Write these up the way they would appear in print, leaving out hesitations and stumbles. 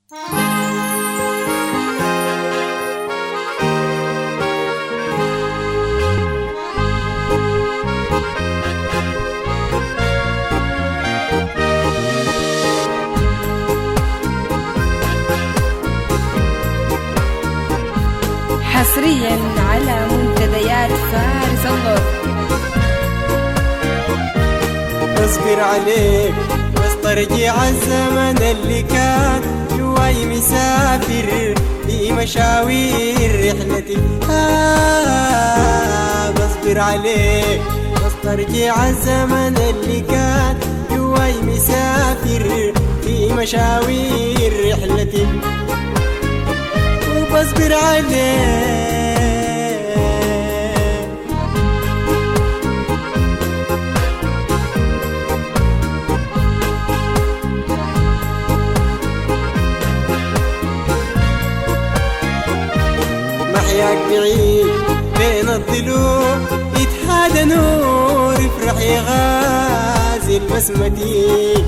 حصريا على منتديات فارس الله. اصبر عليك واسترجع الزمن اللي كان جواي مسافر في مشاوير رحلتي. بصبر عليك واسترجع الزمن اللي كان جواي مسافر في مشاوير رحلتي. وبصبر عليك محياك بعيد بين الضلوع يتحادى نور يفرح يغازي البسمتي.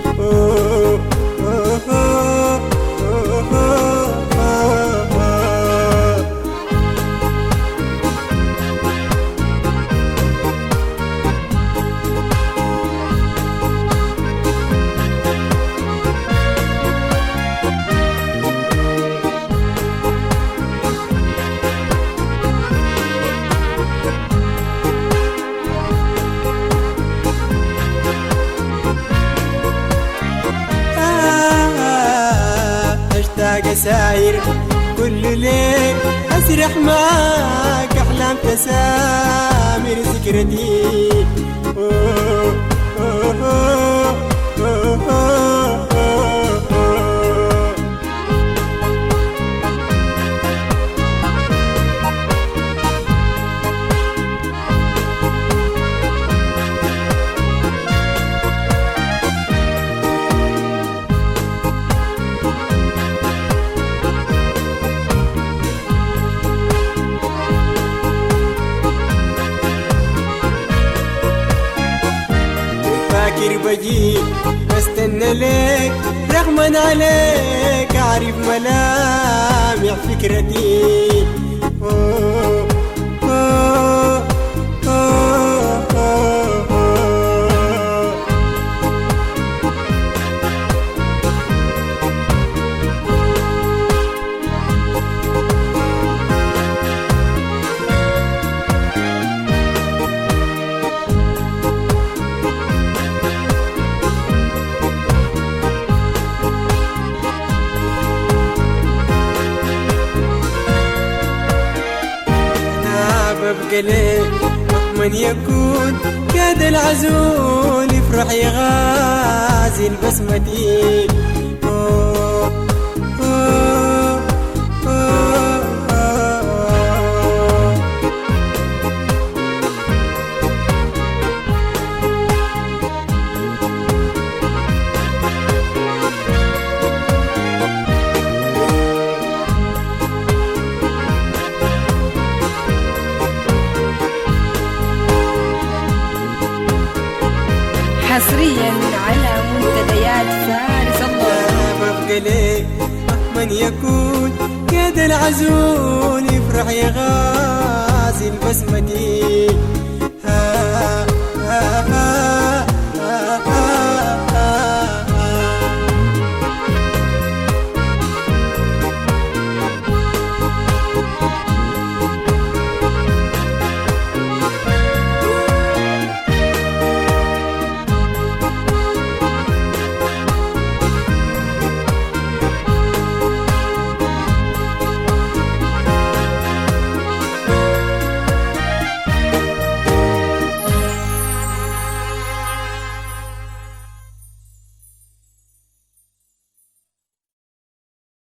اشتاق ساير كل ليل اسرح معاك احلام تسامر ذكرتي. فاكر بجي بستنى ليك رغما عليك أعرف ملامح فكرتي. ببقى ليك من يكون كاد العزول يفرح يغازي البسمتي. حصريا على منتديات فارس الله. ببقى ليك من يكون كاد العزول يفرح يغازي البسمتي.